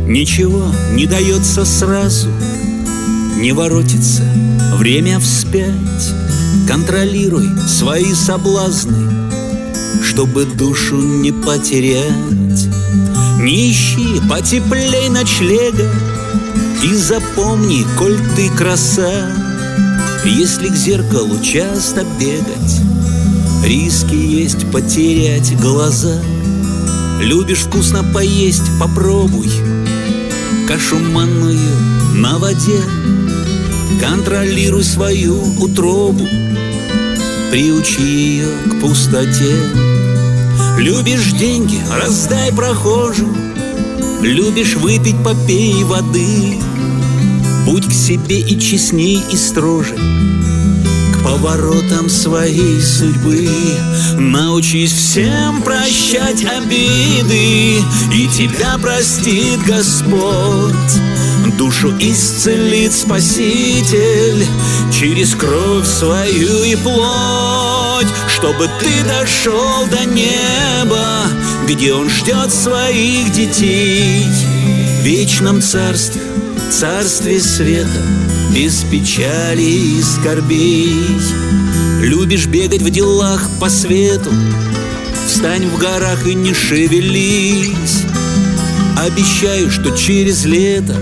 Ничего не дается сразу, не воротится время вспять. Контролируй свои соблазны, чтобы душу не потерять. Не ищи потеплей ночлега и запомни, коль ты краса, если к зеркалу часто бегать, риски есть потерять глаза. Любишь вкусно поесть, попробуй кашу манную на воде. Контролируй свою утробу, приучи ее к пустоте. Любишь деньги, раздай прохожим, любишь выпить, попей воды. Будь к себе и честней, и строже к поворотам своей судьбы. Научись всем прощать обиды, и тебя простит Господь. Душу исцелит Спаситель через кровь свою и плоть, чтобы ты дошел до неба, где Он ждет своих детей. В вечном царстве, царстве света, без печали и скорбей. Любишь бегать в делах по свету, встань в горах и не шевелись. Обещаю, что через лето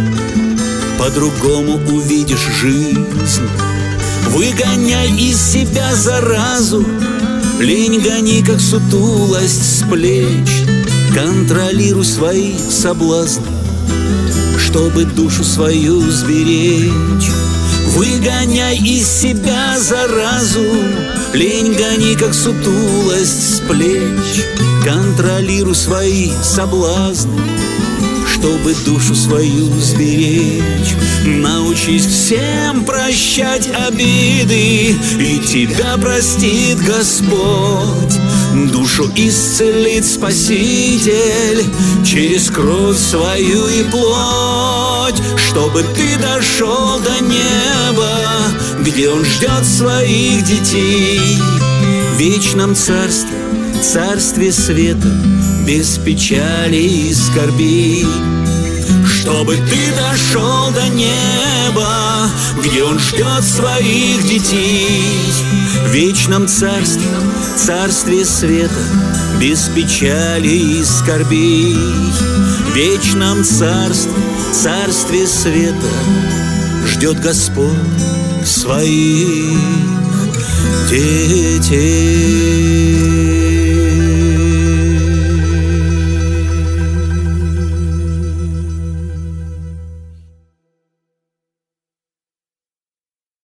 по-другому увидишь жизнь. Выгоняй из себя заразу, лень гони, как сутулость с плеч. Контролируй свои соблазны, чтобы душу свою сберечь. Выгоняй из себя заразу, лень гони, как сутулость с плеч. Контролируй свои соблазны, чтобы душу свою сберечь. Научись всем прощать обиды, и тебя простит Господь. Душу исцелит Спаситель через кровь свою и плоть, чтобы ты дошел до неба, где Он ждет своих детей. В вечном царстве, царстве света, без печали и скорбей. Чтобы ты дошел до неба, где Он ждет своих детей. В вечном царстве, царстве света, без печали и скорбей. В вечном царстве, царстве света ждет Господь своих детей.